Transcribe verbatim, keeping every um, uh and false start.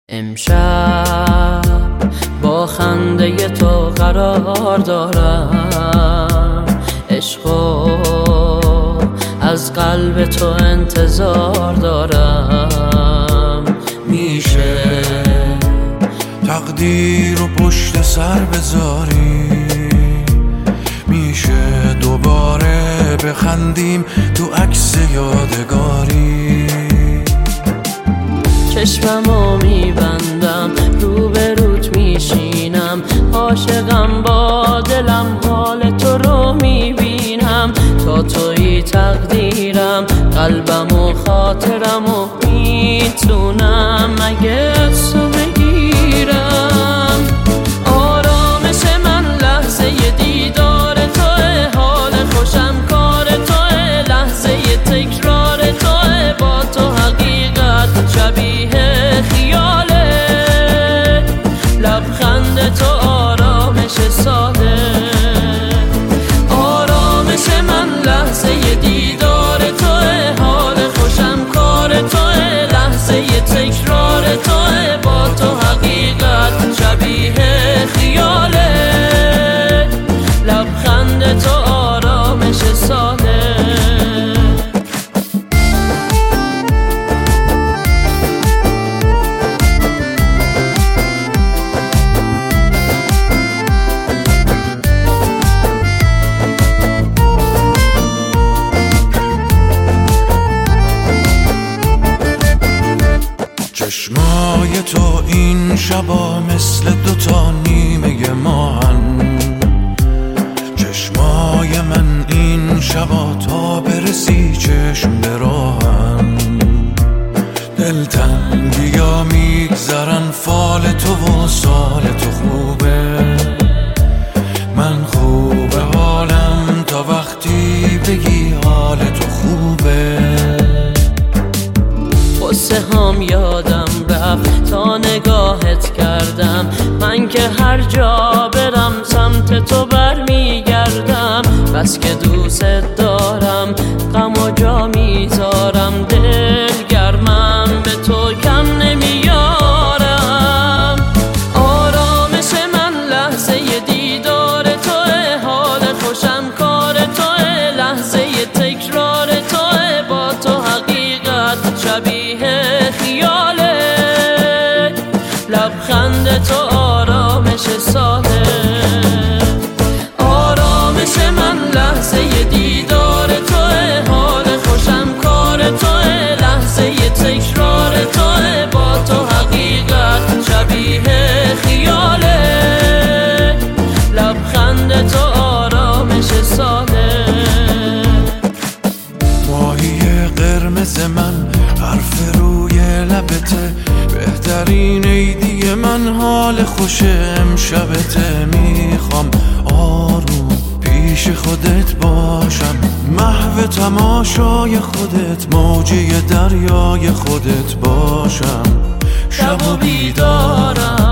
امشب با خنده تو قرار دارم، عشقو از قلب تو انتظار دارم. میشه تقدیر رو پشت سر بذاری، میشه دوباره بخندیم تو عکس یادگاری. چشممو میبندم رو به روت میشینم، عاشقم با دلم حال تو رو میبینم. تا توی تقدیرم قلبم و خاطرم و میتونم مگه تو بگیرم. آرامش من لحظه دیدار توه، حال خوشم کار توه، لحظه تکرار توه. با تو حقیقت شبیه خیاله، لبخند تو آرامش ساده. آرامش من لحظه دیدار توه، حال خوشم کار توه، لحظه تکرار توه. با تو حقیقت شبیه خیاله، لبخند تو آرامش ساده. چشمای تو این شبا مثل دوتا نیمه ماهن، چشمای من این شبا تا برسی چشم براهن. دلتنگیا میگذرن فال تو و سال تو خوبه، من خوبه حالم تا وقتی بگی حال تو خوبه. قصه هام یادم رفت تا نگاهت کردم، من که هر جا برم سمت تو برمیگردم. بس که دوست دارم غم و جا میذارم، دل گرمم به تو کم نمیارم. آرامش من لحظه دیدار توه، حال خوشم کار توه، لحظه تکرار توه. با تو حقیقت شبیه خیاله، لبخند تو آرامش ساده. آرامش من لحظه دیدار توه، حال خوشم کار توه، لحظه تکرار توه. با تو حقیقت شبیه خیاله، لبخند تو آرامش ساده. ماهی قرمز من حرف روی لبته، بهترین عیدی من حال خوش امشبته. میخوام آروم پیش خودت باشم، محو تماشای خودت، موجه دریای خودت باشم. شب و بیدارم